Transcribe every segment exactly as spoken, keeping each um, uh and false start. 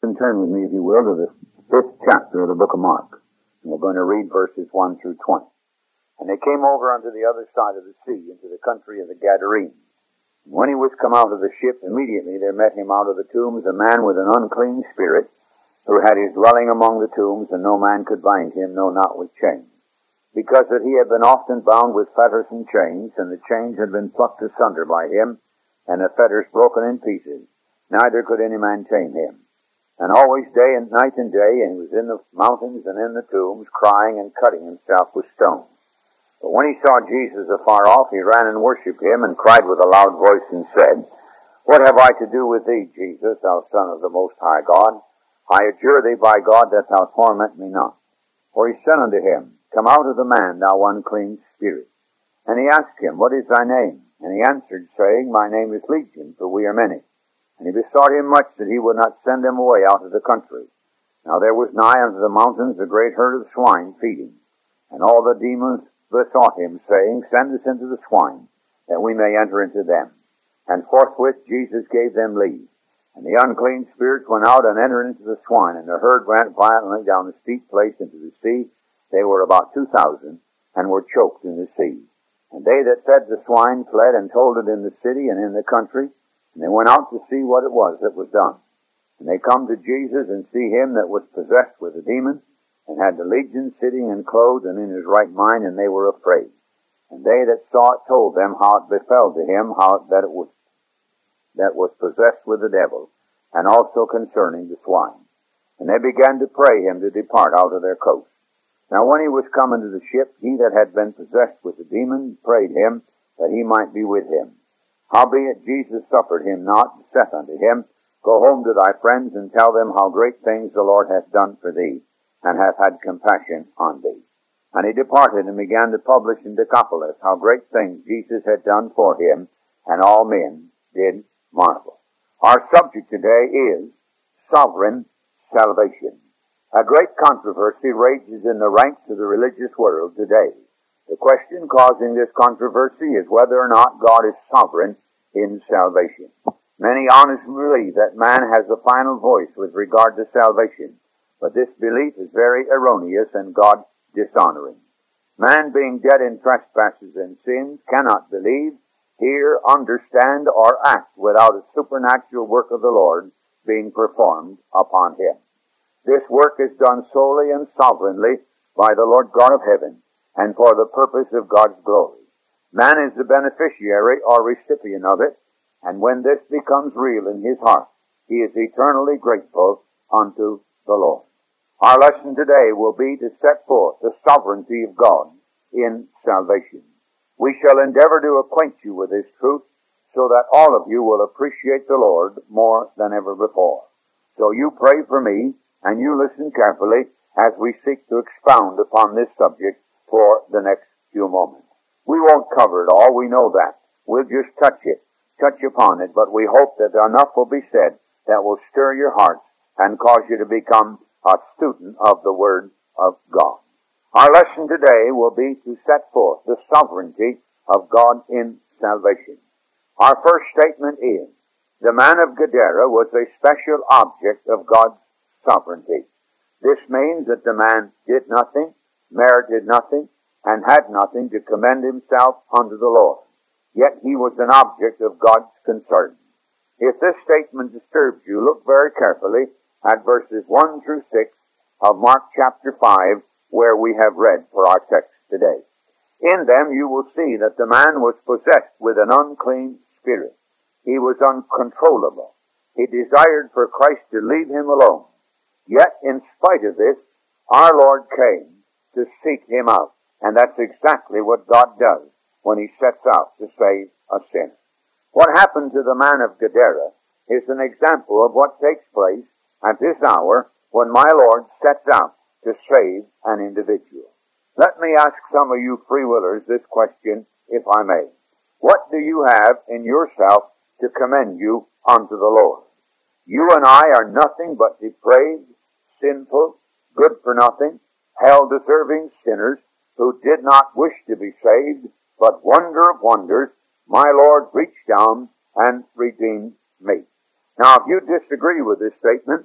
and turn with me, if you will, to the fifth chapter of the book of Mark. And we're going to read verses one through twenty. And they came over unto the other side of the sea, into the country of the Gadarenes. And when he was come out of the ship, immediately there met him out of the tombs a man with an unclean spirit, who had his dwelling among the tombs, and no man could bind him, no, not with chains. Because that he had been often bound with fetters and chains, and the chains had been plucked asunder by him, and the fetters broken in pieces, neither could any man tame him. And always day and night and day, and he was in the mountains and in the tombs, crying and cutting himself with stones. But when he saw Jesus afar off, he ran and worshipped him, and cried with a loud voice, and said, What have I to do with thee, Jesus, thou Son of the Most High God? I adjure thee by God that thou torment me not. For he said unto him, Come out of the man, thou unclean spirit. And he asked him, What is thy name? And he answered, saying, My name is Legion, for we are many. And he besought him much that he would not send them away out of the country. Now there was nigh unto the mountains a great herd of swine feeding. And all the demons besought him, saying, Send us into the swine, that we may enter into them. And forthwith Jesus gave them leave. And the unclean spirits went out and entered into the swine, and the herd went violently down the steep place into the sea. They were about two thousand, and were choked in the sea. And they that fed the swine fled and told it in the city and in the country. And they went out to see what it was that was done. And they come to Jesus and see him that was possessed with a demon, and had the legion sitting and clothed and in his right mind, and they were afraid. And they that saw it told them how it befell to him, how that it was that was possessed with the devil, and also concerning the swine. And they began to pray him to depart out of their coast. Now when he was come into the ship, he that had been possessed with the demon prayed him that he might be with him. Howbeit Jesus suffered him not, and saith unto him, Go home to thy friends, and tell them how great things the Lord hath done for thee, and hath had compassion on thee. And he departed, and began to publish in Decapolis how great things Jesus had done for him, and all men did marvel. Our subject today is sovereign salvation. A great controversy rages in the ranks of the religious world today. The question causing this controversy is whether or not God is sovereign in salvation. Many honestly believe that man has the final voice with regard to salvation, but this belief is very erroneous and God dishonoring. Man, being dead in trespasses and sins, cannot believe, hear, understand, or act without a supernatural work of the Lord being performed upon him. This work is done solely and sovereignly by the Lord God of heaven, and for the purpose of God's glory. Man is the beneficiary or recipient of it, and when this becomes real in his heart, he is eternally grateful unto the Lord. Our lesson today will be to set forth the sovereignty of God in salvation. We shall endeavor to acquaint you with this truth so that all of you will appreciate the Lord more than ever before. So you pray for me, and you listen carefully as we seek to expound upon this subject for the next few moments. We won't cover it all, we know that. We'll just touch it, touch upon it, but we hope that enough will be said that will stir your hearts and cause you to become a student of the Word of God. Our lesson today will be to set forth the sovereignty of God in salvation. Our first statement is, the man of Gadara was a special object of God's sovereignty. This means that the man did nothing, merited nothing, and had nothing to commend himself unto the Lord. Yet he was an object of God's concern. If this statement disturbs you, look very carefully at verses one through six of Mark chapter five, where we have read for our text today. In them you will see that the man was possessed with an unclean spirit. He was uncontrollable. He desired for Christ to leave him alone. Yet, in spite of this, our Lord came to seek him out. And that's exactly what God does when he sets out to save a sinner. What happened to the man of Gadara is an example of what takes place at this hour when my Lord sets out to save an individual. Let me ask some of you free-willers this question, if I may. What do you have in yourself to commend you unto the Lord? You and I are nothing but depraved, sinful, good-for-nothing, hell-deserving sinners who did not wish to be saved, but wonder of wonders, my Lord reached down and redeemed me. Now, if you disagree with this statement,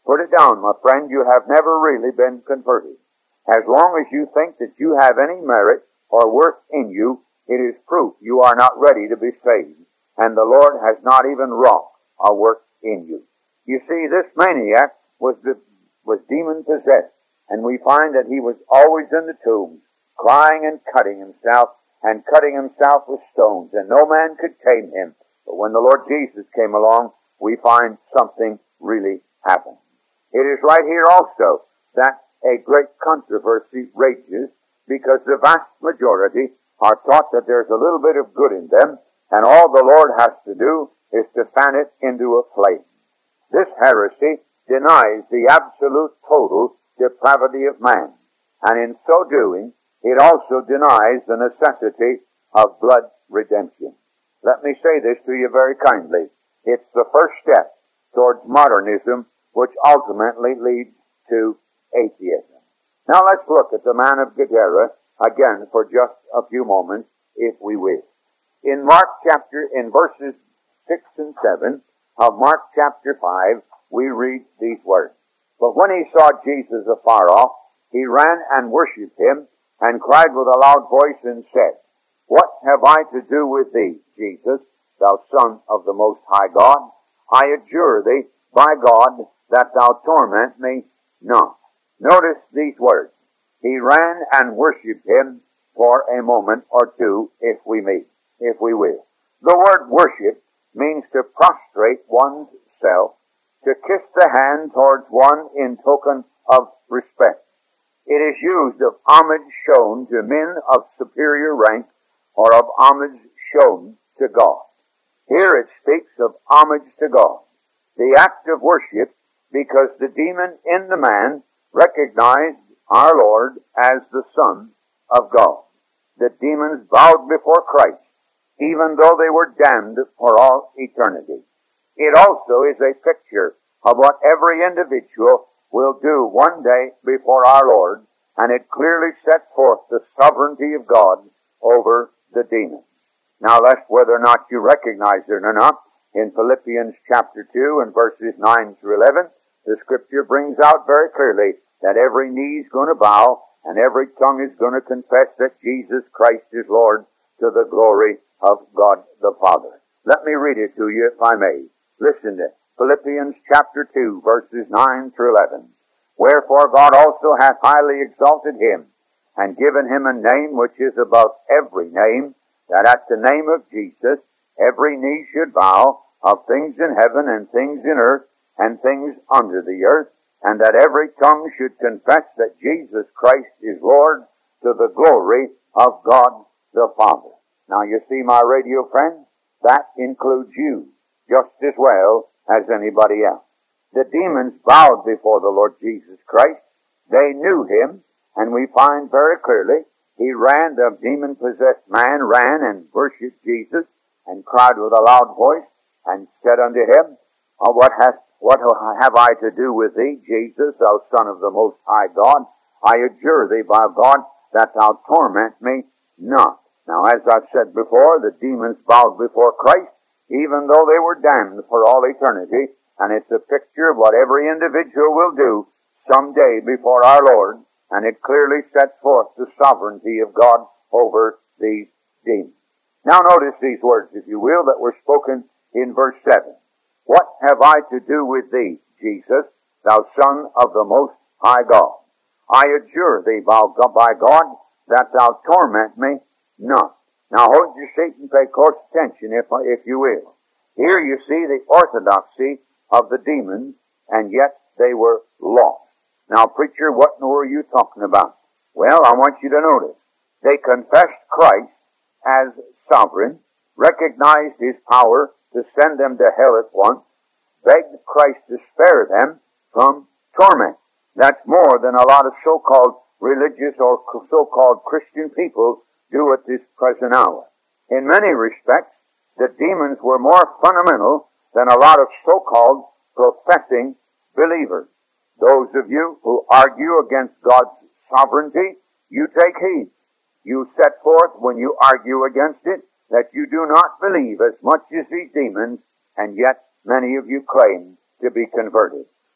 Put it down, my friend. You have never really been converted. As long as you think that you have any merit or worth in you, it is proof you are not ready to be saved, and the Lord has not even wrought a work in you. You see, this maniac was the, was demon-possessed, and we find that he was always in the tombs, crying and cutting himself, and cutting himself with stones, and no man could tame him. But when the Lord Jesus came along, we find something really happened. It is right here also that a great controversy rages, because the vast majority are taught that there's a little bit of good in them, and all the Lord has to do is to fan it into a flame. This heresy denies the absolute total depravity of man, and in so doing, it also denies the necessity of blood redemption. Let me say this to you very kindly. It's the first step towards modernism, which ultimately leads to atheism. Now let's look at the man of Gadara again for just a few moments, if we will. In Mark chapter, in verses six and seven of Mark chapter five, we read these words. But when he saw Jesus afar off, he ran and worshipped him, and cried with a loud voice and said, What have I to do with thee, Jesus, thou Son of the Most High God? I adjure thee by God that thou torment me not. Notice these words. He ran and worshipped him for a moment or two, if we may, if we will. The word worship means to prostrate one's self, to kiss the hand towards one in token of respect. It is used of homage shown to men of superior rank, or of homage shown to God. Here it speaks of homage to God, the act of worship, because the demon in the man recognized our Lord as the Son of God. The demons bowed before Christ, even though they were damned for all eternity. It also is a picture of what every individual will do one day before our Lord, and it clearly sets forth the sovereignty of God over the demons. Now, lest whether or not you recognize it or not, in Philippians chapter two and verses nine through eleven, the Scripture brings out very clearly that every knee is going to bow and every tongue is going to confess that Jesus Christ is Lord, to the glory of God the Father. Let me read it to you, if I may. Listen to Philippians chapter two, verses nine through eleven. Wherefore God also hath highly exalted him, and given him a name which is above every name, that at the name of Jesus every knee should bow, of things in heaven and things in earth and things under the earth, and that every tongue should confess that Jesus Christ is Lord, to the glory of God the Father. Now you see, my radio friends, that includes you just as well as anybody else. The demons bowed before the Lord Jesus Christ. They knew him, and we find very clearly he ran, the demon-possessed man ran and worshipped Jesus, and cried with a loud voice, and said unto him, oh, what, hast, what have I to do with thee, Jesus, thou Son of the Most High God? I adjure thee by God that thou torment me not. Now, as I've said before, the demons bowed before Christ, even though they were damned for all eternity, and it's a picture of what every individual will do someday before our Lord, and it clearly sets forth the sovereignty of God over these demons. Now notice these words, if you will, that were spoken in verse seven. What have I to do with thee, Jesus, thou Son of the Most High God? I adjure thee by God that thou torment me not. Now hold your seat and pay close attention, if, if you will. Here you see the orthodoxy of the demons, and yet they were lost. Now, preacher, what in the world are you talking about? Well, I want you to notice. They confessed Christ as sovereign, recognized his power to send them to hell at once, begged Christ to spare them from torment. That's more than a lot of so-called religious or so-called Christian people do at this present hour. In many respects, the demons were more fundamental than a lot of so-called professing believers. Those of you who argue against God's sovereignty, you take heed. You set forth, when you argue against it, that you do not believe as much as these demons, and yet many of you claim to be converted.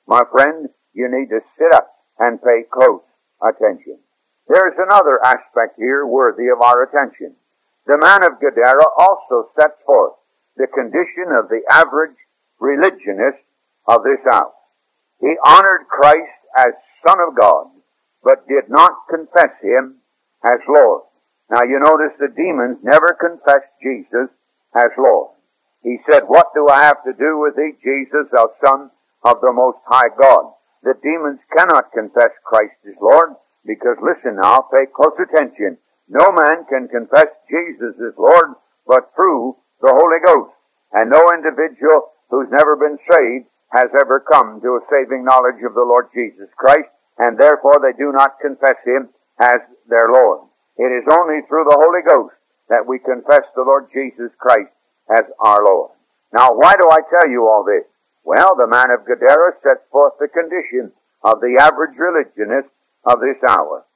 My friend, you need to sit up and pay close attention. There's another aspect here worthy of our attention. The man of Gadara also sets forth the condition of the average religionist of this hour. He honored Christ as Son of God, but did not confess Him as Lord. Now you notice the demons never confessed Jesus as Lord. He said, "What do I have to do with thee, Jesus, thou Son of the Most High God?" The demons cannot confess Christ as Lord, because listen now, pay close attention. No man can confess Jesus as Lord but through the Holy Ghost. And no individual who's never been saved has ever come to a saving knowledge of the Lord Jesus Christ, and therefore they do not confess Him as their Lord. It is only through the Holy Ghost that we confess the Lord Jesus Christ as our Lord. Now, why do I tell you all this? Well, the man of Gadara sets forth the condition of the average religionist of this hour.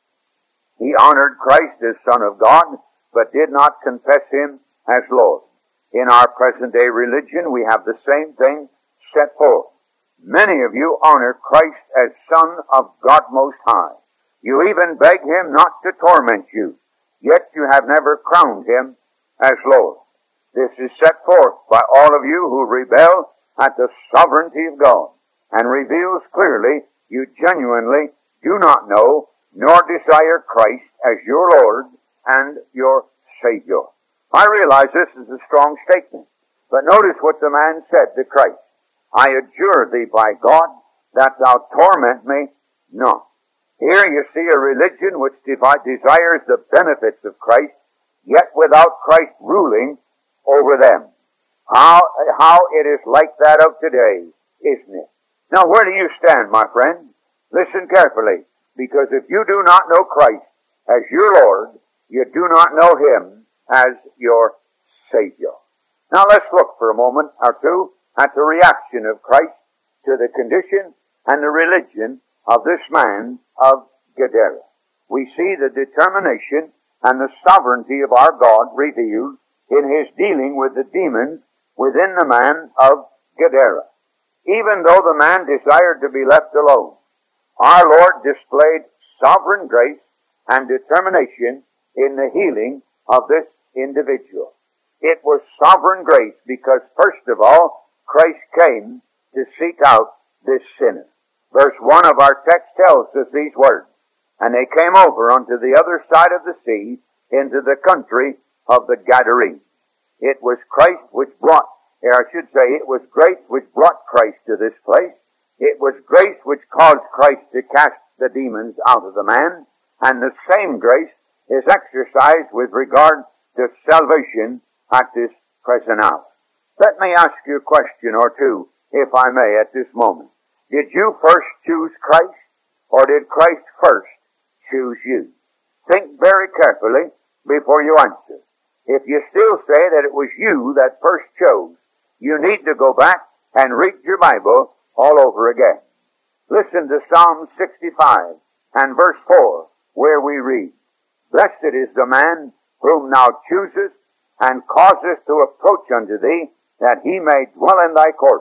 He honored Christ as Son of God, but did not confess Him as Lord. In our present-day religion, we have the same thing set forth. Many of you honor Christ as Son of God Most High. You even beg Him not to torment you, yet you have never crowned Him as Lord. This is set forth by all of you who rebel at the sovereignty of God, and reveals clearly you genuinely do not know nor desire Christ as your Lord and your Savior. I realize this is a strong statement, but notice what the man said to Christ. "I adjure thee by God that thou torment me not." Here you see a religion which desires the benefits of Christ, yet without Christ ruling over them. How, how it is like that of today, isn't it? Now, where do you stand, my friend? Listen carefully, because if you do not know Christ as your Lord, you do not know Him as your Savior. Now, let's look for a moment or two at the reaction of Christ to the condition and the religion of this man of Gadara. We see the determination and the sovereignty of our God revealed in His dealing with the demons within the man of Gadara. Even though the man desired to be left alone, our Lord displayed sovereign grace and determination in the healing of this individual. It was sovereign grace because, first of all, Christ came to seek out this sinner. Verse one of our text tells us these words, "And they came over unto the other side of the sea into the country of the Gadarenes." It was Christ which brought, or I should say, it was grace which brought Christ to this place. It was grace which caused Christ to cast the demons out of the man, and the same grace is exercised with regard to salvation at this present hour. Let me ask you a question or two, if I may, at this moment. Did you first choose Christ, or did Christ first choose you? Think very carefully before you answer. If you still say that it was you that first chose, you need to go back and read your Bible all over again. Listen to Psalm sixty-five and verse four, where we read, "Blessed is the man whom thou choosest, and causest to approach unto thee, that he may dwell in thy courts.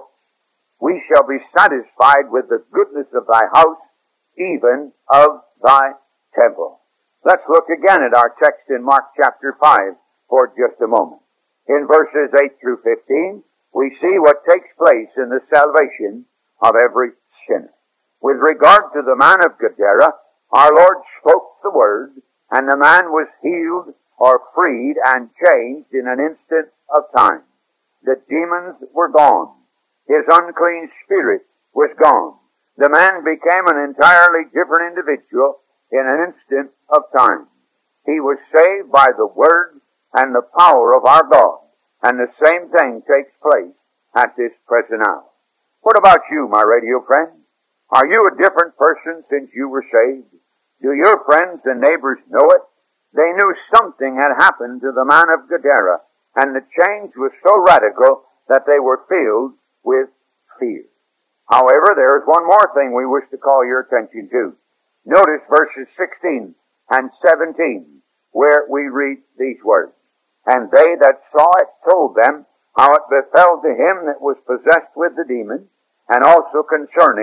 We shall be satisfied with the goodness of thy house, even of thy temple." Let's look again at our text in Mark chapter five for just a moment. In verses eight through fifteen, we see what takes place in the salvation of every sinner. With regard to the man of Gadara, our Lord spoke the word, and the man was healed or freed and changed in an instant of time. The demons were gone. His unclean spirit was gone. The man became an entirely different individual in an instant of time. He was saved by the word and the power of our God. And the same thing takes place at this present hour. What about you, my radio friend? Are you a different person since you were saved? Do your friends and neighbors know it? They knew something had happened to the man of Gadara, and the change was so radical that they were filled with fear. However, there is one more thing we wish to call your attention to. Notice verses sixteen and seventeen, where we read these words. "And they that saw it told them how it befell to him that was possessed with the demon, and also concerning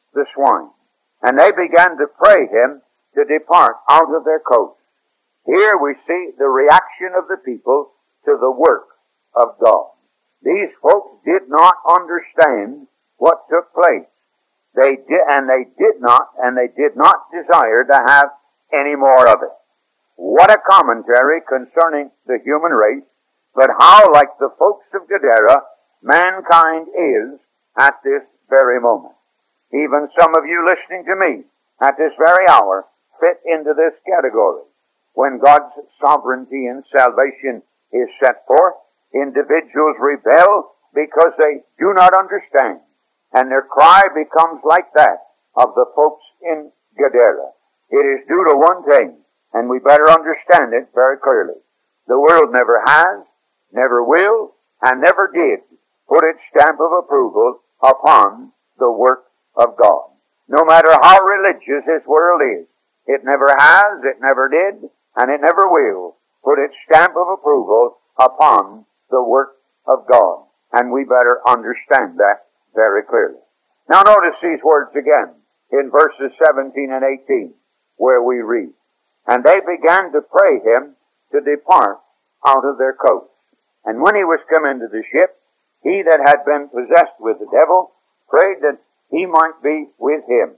the swine. And they began to pray him to depart out of their coasts. Here we see the reaction of the people to the work of God. These folks did not understand what took place. They did, and they did not, and they did not desire to have any more of it. What a commentary concerning the human race, but how, like the folks of Gadara, mankind is at this very moment. Even some of you listening to me at this very hour fit into this category. When God's sovereignty and salvation is set forth, individuals rebel because they do not understand. And their cry becomes like that of the folks in Gadara. It is due to one thing, and we better understand it very clearly. The world never has, never will, and never did put its stamp of approval upon the work of God. No matter how religious this world is, it never has, it never did, and it never will put its stamp of approval upon the work of God. And we better understand that very clearly. Now notice these words again in verses seventeen and eighteen, where we read, And they began to pray him to depart out of their coasts. And when he was come into the ship, he that had been possessed with the devil prayed that he might be with him.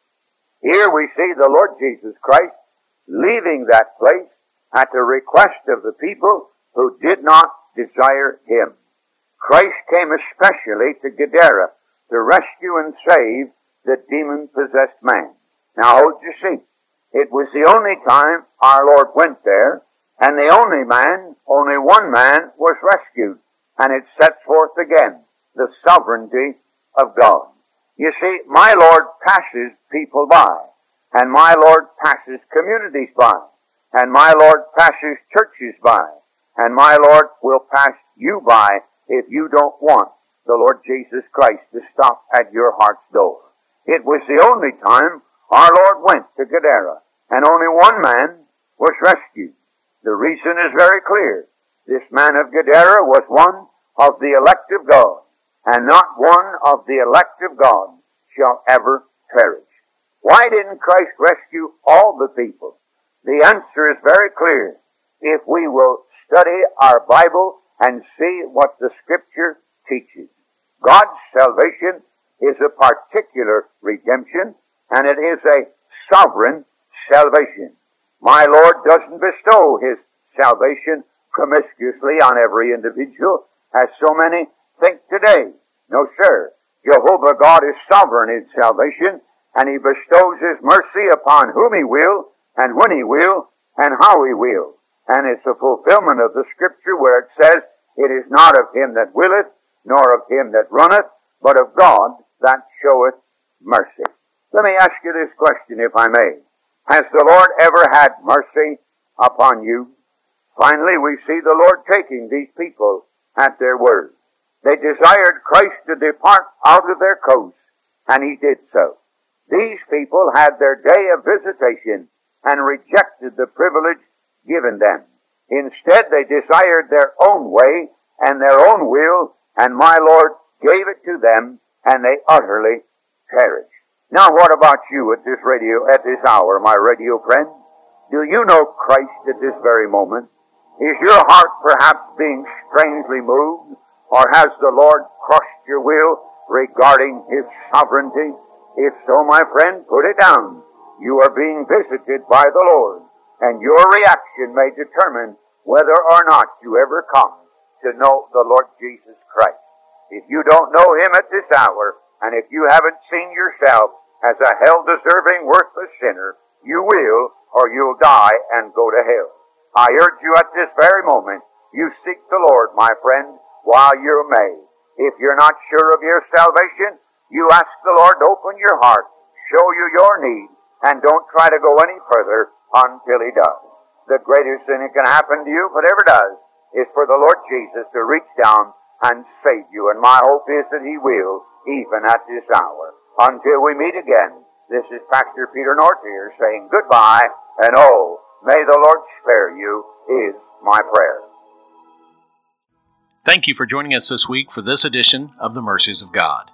Here we see the Lord Jesus Christ leaving that place at the request of the people who did not desire him. Christ came especially to Gadara to rescue and save the demon-possessed man. Now hold your seat. It was the only time our Lord went there, and the only man, only one man, was rescued. And it sets forth again the sovereignty of God. You see, my Lord passes people by, and my Lord passes communities by, and my Lord passes churches by, and my Lord will pass you by if you don't want the Lord Jesus Christ to stop at your heart's door. It was the only time our Lord went to Gadara, and only one man was rescued. The reason is very clear. This man of Gadara was one of the elect of God, and not one of the elect of God shall ever perish. Why didn't Christ rescue all the people? The answer is very clear. If we will study our Bible and see what the Scripture teaches. God's salvation is a particular redemption, and it is a sovereign salvation. My Lord doesn't bestow his salvation promiscuously on every individual, as so many think today. No, sir. Jehovah God is sovereign in salvation, and he bestows his mercy upon whom he will, and when he will, and how he will. And it's a fulfillment of the Scripture where it says, It is not of him that willeth, nor of him that runneth, but of God that showeth mercy. Let me ask you this question, if I may. Has the Lord ever had mercy upon you? Finally, we see the Lord taking these people at their word. They desired Christ to depart out of their coasts, and he did so. These people had their day of visitation and rejected the privilege given them. Instead, they desired their own way and their own will, and my Lord gave it to them, and they utterly perished. Now, what about you at this radio, at this hour, my radio friend? Do you know Christ at this very moment? Is your heart perhaps being strangely moved, or has the Lord crushed your will regarding his sovereignty? If so, my friend, put it down. You are being visited by the Lord, and your reaction may determine whether or not you ever come to know the Lord Jesus Christ. If you don't know him at this hour, and if you haven't seen yourself as a hell-deserving, worthless sinner, you will, or you'll die and go to hell. I urge you at this very moment, you seek the Lord, my friend, while you may. If you're not sure of your salvation, you ask the Lord to open your heart, show you your need, and don't try to go any further until he does. The greatest thing that can happen to you, whatever does, is for the Lord Jesus to reach down and save you. And my hope is that he will, even at this hour. Until we meet again, this is Pastor Peter North here saying goodbye, and oh, may the Lord spare you, is my prayer. Thank you for joining us this week for this edition of The Mercies of God.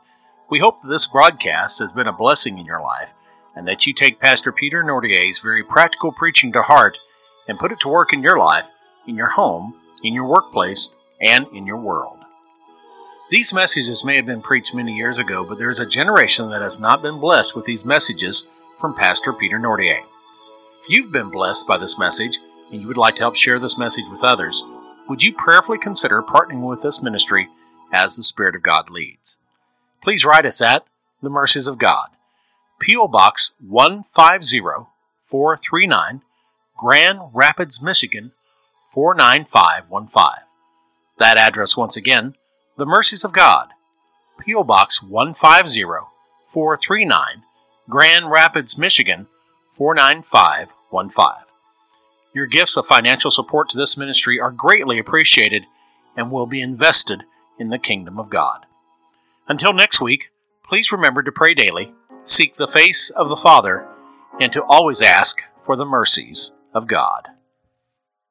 We hope that this broadcast has been a blessing in your life and that you take Pastor Peter Nordier's very practical preaching to heart and put it to work in your life, in your home, in your workplace, and in your world. These messages may have been preached many years ago, but there is a generation that has not been blessed with these messages from Pastor Peter Nordier. If you've been blessed by this message and you would like to help share this message with others, would you prayerfully consider partnering with this ministry as the Spirit of God leads? Please write us at The Mercies of God, P O. Box one five zero four three nine, Grand Rapids, Michigan four nine five one five. That address once again, The Mercies of God, P O. Box one five zero four three nine, Grand Rapids, Michigan four nine five one five. Your gifts of financial support to this ministry are greatly appreciated and will be invested in the kingdom of God. Until next week, please remember to pray daily, seek the face of the Father, and to always ask for the mercies of God.